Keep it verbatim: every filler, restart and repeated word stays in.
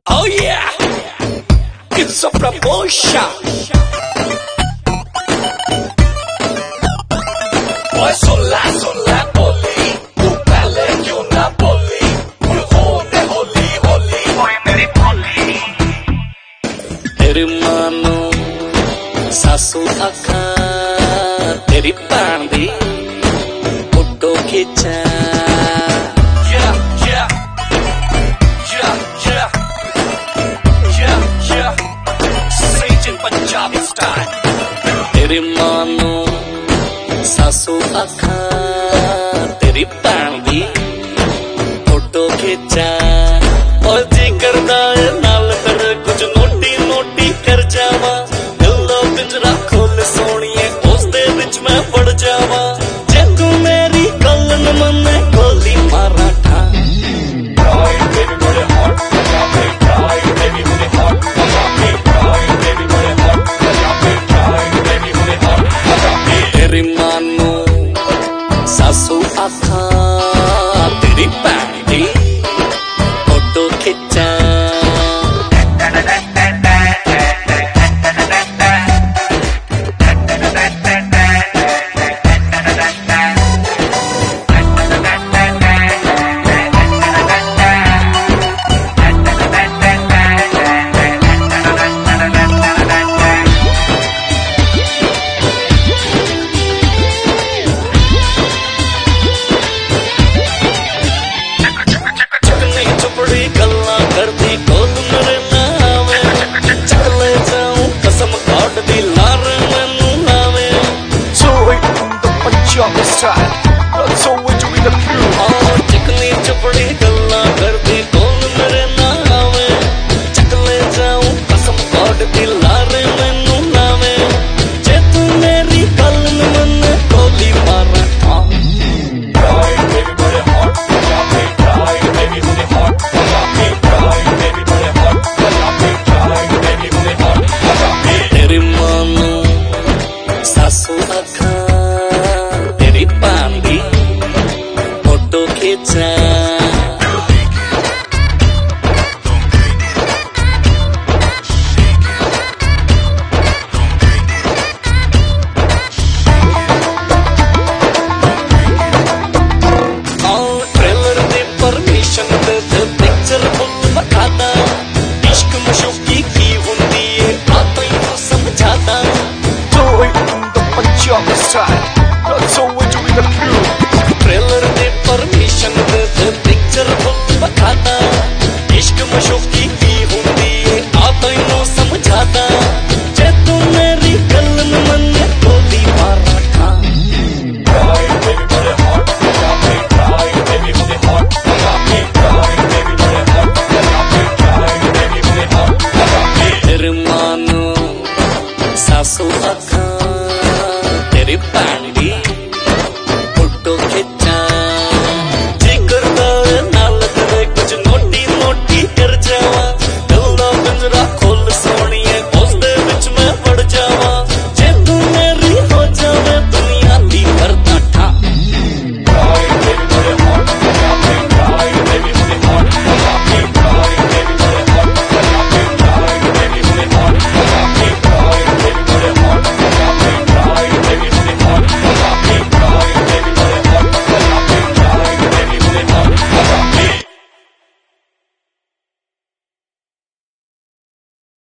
Oh yeah, it's a promotion. Oi sola sola boli, tu pelle क्यों ना बोली, होने होली होली, ओए मेरी भोली। तेरी मानो सासू आखा, तेरी भैन दी फोटो खिंचा। तेरी मानो सासू आखा, तेरी भैन दी फोटो खिंचा। और जी करदा